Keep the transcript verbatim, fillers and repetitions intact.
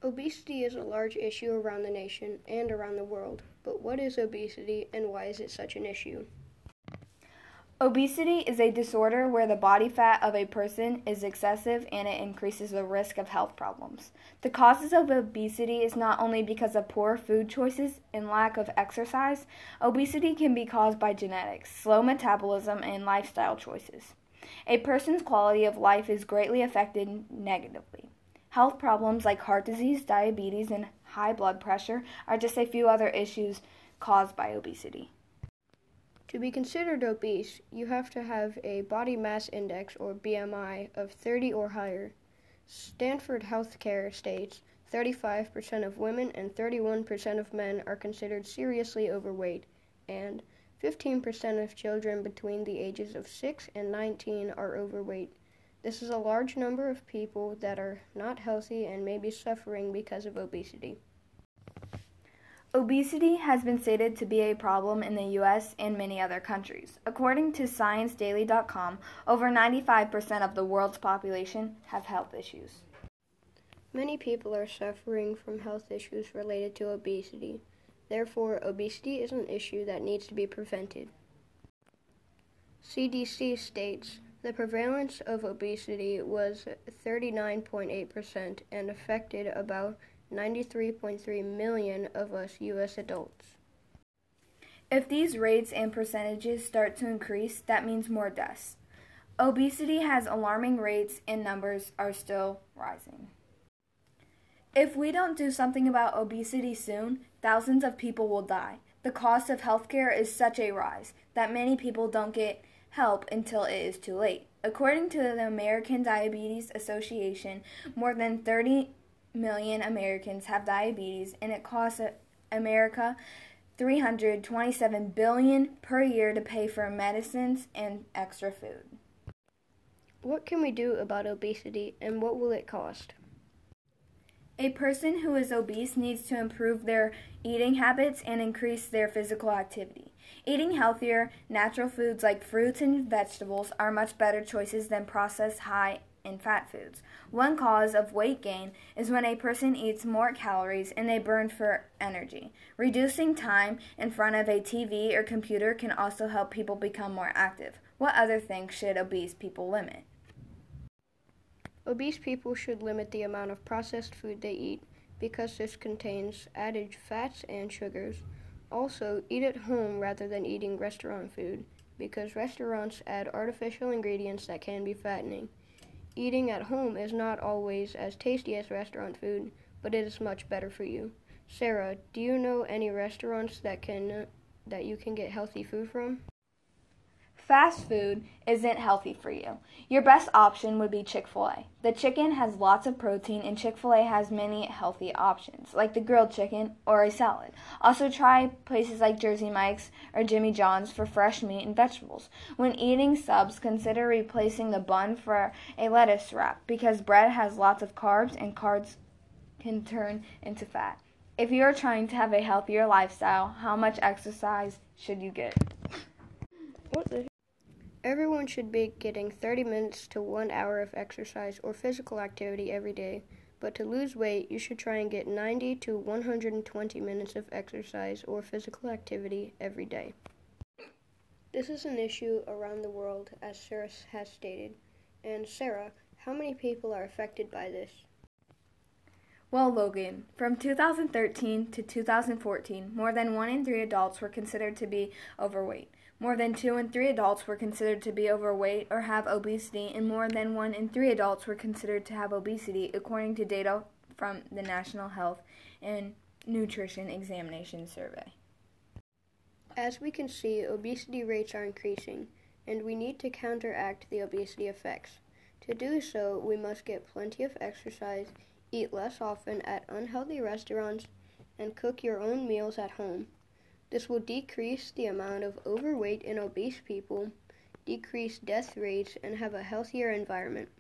Obesity is a large issue around the nation and around the world, but what is obesity and why is it such an issue? Obesity is a disorder where the body fat of a person is excessive and it increases the risk of health problems. The causes of obesity is not only because of poor food choices and lack of exercise. Obesity can be caused by genetics, slow metabolism, and lifestyle choices. A person's quality of life is greatly affected negatively. Health problems like heart disease, diabetes, and high blood pressure are just a few other issues caused by obesity. To be considered obese, you have to have a body mass index, or B M I, of thirty or higher. Stanford Healthcare states thirty-five percent of women and thirty-one percent of men are considered seriously overweight, and fifteen percent of children between the ages of six and nineteen are overweight. This is a large number of people that are not healthy and may be suffering because of obesity. Obesity has been stated to be a problem in the U S and many other countries. According to Science Daily dot com, over ninety-five percent of the world's population have health issues. Many people are suffering from health issues related to obesity. Therefore, obesity is an issue that needs to be prevented. C D C states the prevalence of obesity was thirty-nine point eight percent and affected about ninety-three point three million of us U S adults. If these rates and percentages start to increase, that means more deaths. Obesity has alarming rates and numbers are still rising. If we don't do something about obesity soon, thousands of people will die. The cost of healthcare is such a rise that many people don't get help until it is too late. According to the American Diabetes Association, more than thirty million Americans have diabetes, and it costs America three hundred twenty-seven billion dollars per year to pay for medicines and extra food. What can we do about obesity, and what will it cost? A person who is obese needs to improve their eating habits and increase their physical activity. Eating healthier, natural foods like fruits and vegetables are much better choices than processed high in fat foods. One cause of weight gain is when a person eats more calories and they burn for energy. Reducing time in front of a T V or computer can also help people become more active. What other things should obese people limit? Obese people should limit the amount of processed food they eat because this contains added fats and sugars. Also, eat at home rather than eating restaurant food because restaurants add artificial ingredients that can be fattening. Eating at home is not always as tasty as restaurant food, but it is much better for you. Sarah, do you know any restaurants that can that you can get healthy food from? Fast food isn't healthy for you. Your best option would be Chick-fil-A. The chicken has lots of protein, and Chick-fil-A has many healthy options, like the grilled chicken or a salad. Also try places like Jersey Mike's or Jimmy John's for fresh meat and vegetables. When eating subs, consider replacing the bun for a lettuce wrap because bread has lots of carbs and carbs can turn into fat. If you are trying to have a healthier lifestyle, how much exercise should you get? What the Everyone should be getting thirty minutes to one hour of exercise or physical activity every day, but to lose weight, you should try and get ninety to one hundred twenty minutes of exercise or physical activity every day. This is an issue around the world, as Sarah has stated. And Sarah, how many people are affected by this? Well, Logan, from two thousand thirteen to two thousand fourteen, more than one in three adults were considered to be overweight. More than two in three adults were considered to be overweight or have obesity, and more than one in three adults were considered to have obesity, according to data from the National Health and Nutrition Examination Survey. As we can see, obesity rates are increasing, and we need to counteract the obesity effects. To do so, we must get plenty of exercise, eat less often at unhealthy restaurants, and cook your own meals at home. This will decrease the amount of overweight and obese people, decrease death rates, and have a healthier environment.